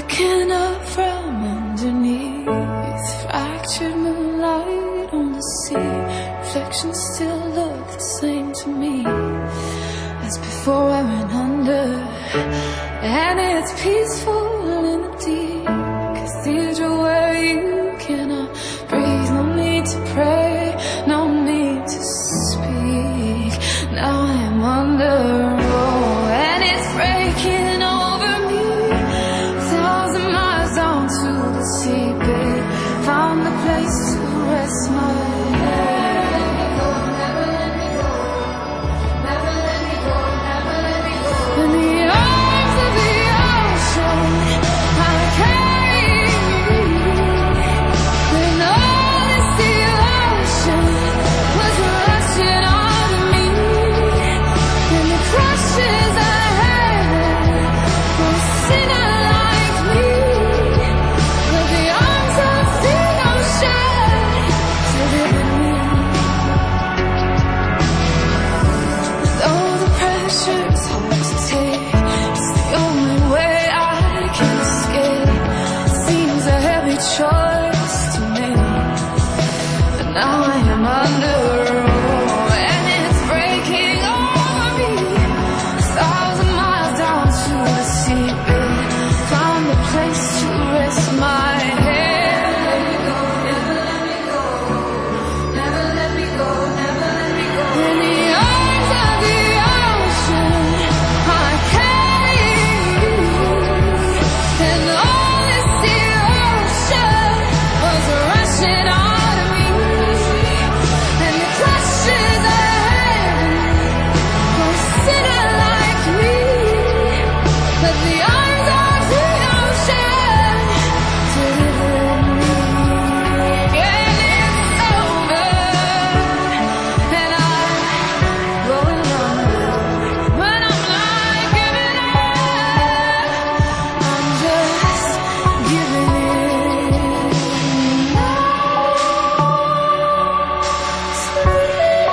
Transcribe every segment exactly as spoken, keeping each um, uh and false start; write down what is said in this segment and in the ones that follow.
Looking up from underneath, fractured moonlight on the sea. Reflections still look the same to me as before I went under. And it's peaceful in the deep cathedral where you cannot breathe. No need to pray, no need to speak. Now I am under, oh, and it's breaking over me. A thousand miles down to the seabed, found a place to rest my head. Never let me go, never let me go, never let me go. In the arms of the ocean, I carry you. When all this devotion was rushing on me, and the crushes I had for a sinner like me, but the arms of the ocean delivered me. Though the pressure's hard to take, it's the only way I can escape. Seems a heavy choice to make, but now I am under, oh, and it's breaking over me. A thousand miles down to the seabed, found a place to rest my head. Never let me go, never let me go, never let me go. In the arms of the ocean, I carry you. And all this devotion was rushing out of me, and the crushes I had for a sinner like me, but the arms of the ocean delivered me. And it's over, and I'm going under, but I'm not giving up. I'm just giving in now. Sweet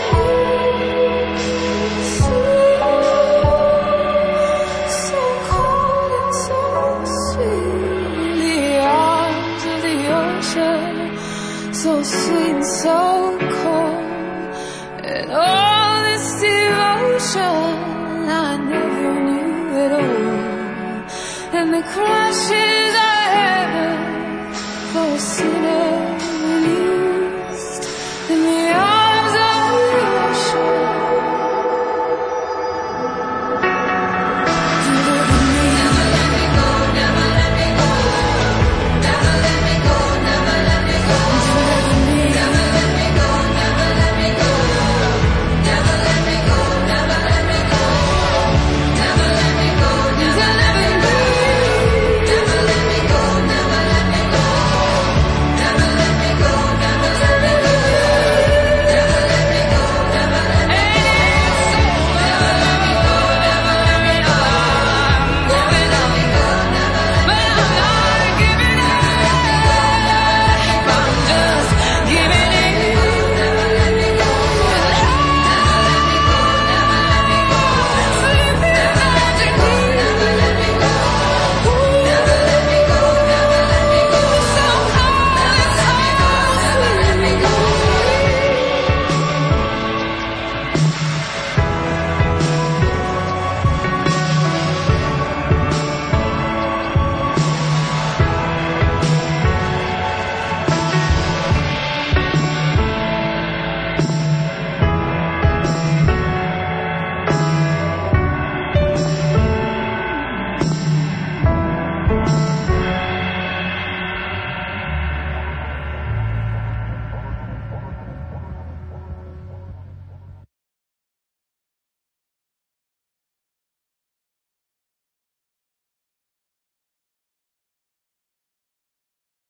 so cold and so sweet. The arms of the ocean, so sweet and so cold. And all this devotion I never knew at all. And the crashes I